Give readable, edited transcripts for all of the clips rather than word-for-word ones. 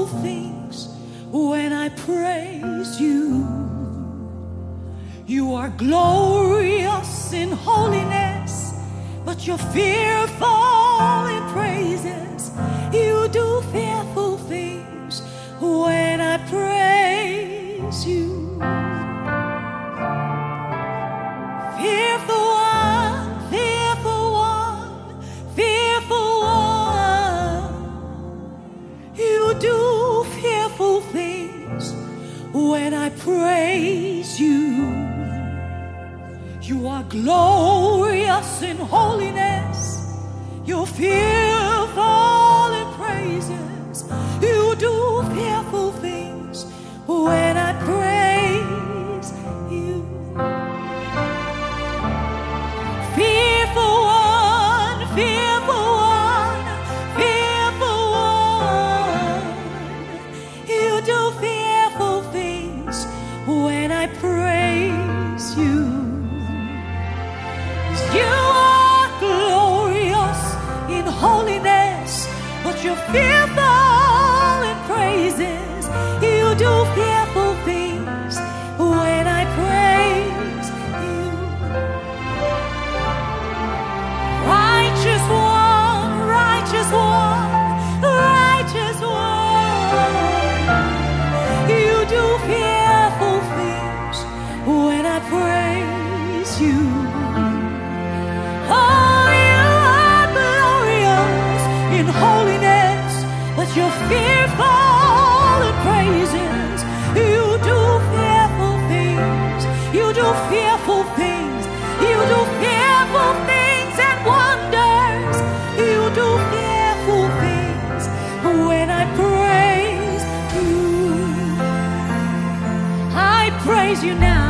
things when I praise you. You are glorious in holiness, but you're fearful in praises. You do fearful things when I praise you. Fearful one, fearful one, fearful one. You do fearful things when I praise you. You are glorious in holiness. You're fearful in praises. You do fearful things when I praise you. Fearful one, fearful one, fearful one. You do fearful things when I praise you. You are glorious in holiness, but you're fearful in praises. You do fearful things when I praise you. Righteous one, righteous one, righteous one. You do fearful things when I praise you. Holiness, but you're fearful in praises. You do fearful things. You do fearful things. You do fearful things and wonders. You do fearful things when I praise you. I praise you now.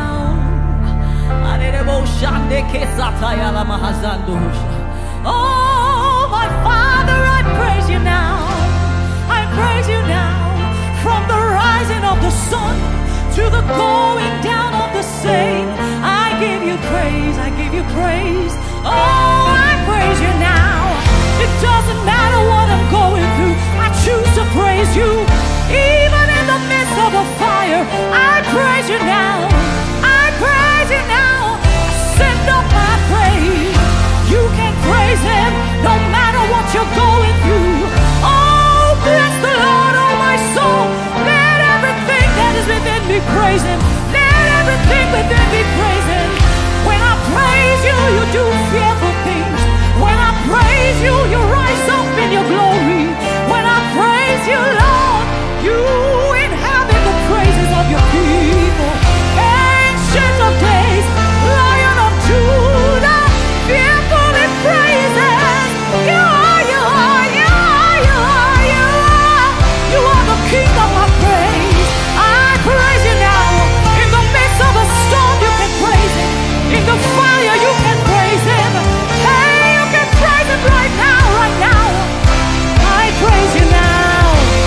Oh, my Father, I praise you now. I praise you now. From the rising of the sun to the going down of the same, I give you praise. I give you praise. Oh, I praise you now. It doesn't matter what I'm going through, I choose to praise you. Even in the midst of a fire, I praise you now. I praise you now. Send up my praise. You can praise him no matter what you're going through. Oh, bless the Lord, oh my soul. Let everything that is within me praise him. Let everything within me praise him. When I praise you, you do fearful things. When I praise you, you rise up in your glory. When I praise you, Lord, you inhabit the praises of your people. Ancient of days, Lion of Judah, fearful in praises. You are, you are, you are, you are, you are. You are the King of my praise. I praise you now. In the midst of a storm, you can praise him. In the fire, you can praise him. Hey, you can praise him right now, right now. I praise you now.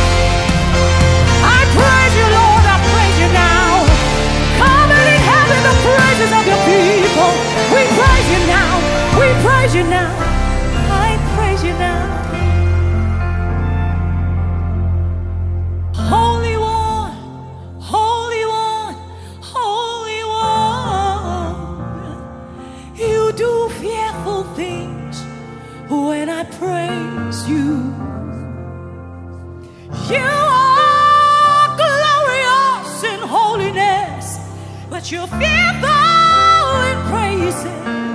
I praise you, Lord. I praise you now. Come and inhabit the praises of your people. We praise you now. We praise you now. I praise you now. Holy One, Holy One, Holy One. You do fearful things when I praise you. You are glorious in holiness, but you're fearful in praises.